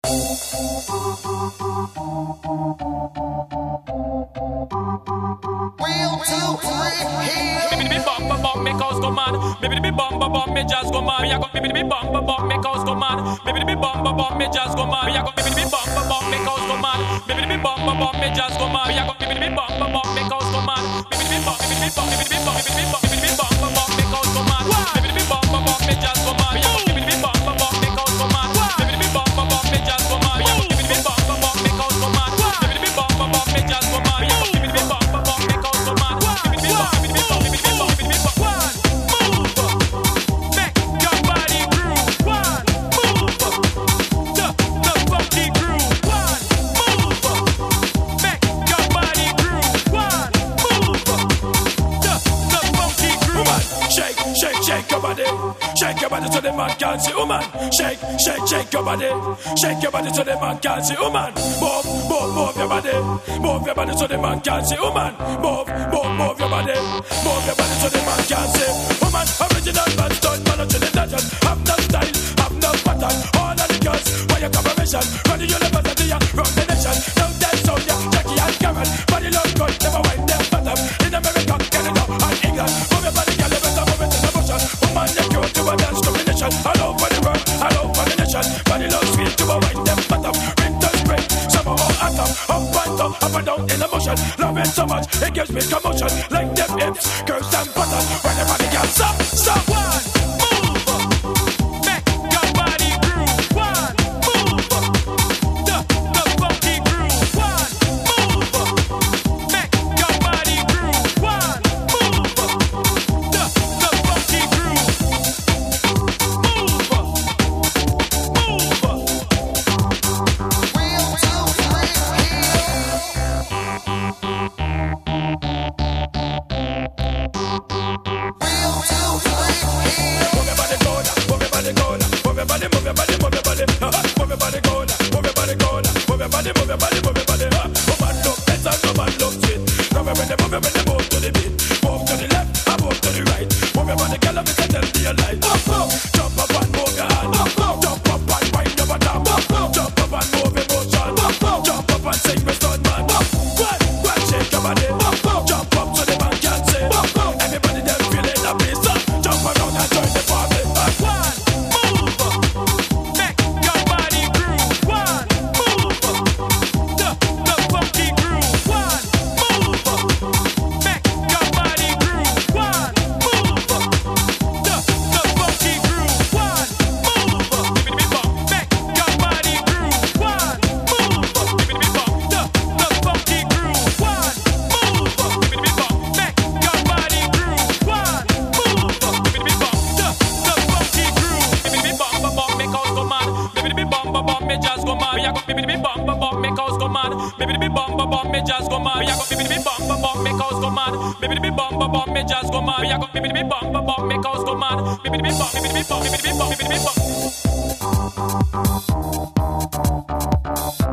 Me bum bum make us go mad. Me bum bum me just go mad. Me a go me bum bum make us go mad. Me bum bum me just go mad. Me a go me bum bum make us go mad. Me bum bum me just go mad. Me a go me bum bum make us go mad. Me bum make us go mad. Me bum bum me just go mad. Me a go me bum bum make us go mad. Me bum bum me just go mad. Me a go me bum bum make us go mad. Me bum bum me just go mad. Me a go me bum bum make us go mad. Shake your body so the man can see, woman. Shake your body. Shake your body so the man can see, woman. Move your body. Move your body so the man can see, woman. Move your body. Move your body so the man can see, woman. Original man, stone man, to the dungeon. Have no style, have no pattern. All of the girls, why your collaboration? Run the university, run the nation. Now dance on ya, Jackie and Karen. Body love good, never wind their bottom. In America, Canada, and England. Move your body, girl, you better move it in the motion. Woman, you're cute to a dance combination. All over the world, all over the nation. Body love sweet to a wind them bottom. Winter, spring, summer or autumn. Up and down in the motion. Love it so much, it gives me commotion. Like them hips, curves and buttons. When the body gets stop. One, move. Make your body groove. One, move. The funky groove. One, move. Make your body groove. One, move. The funky groove. Make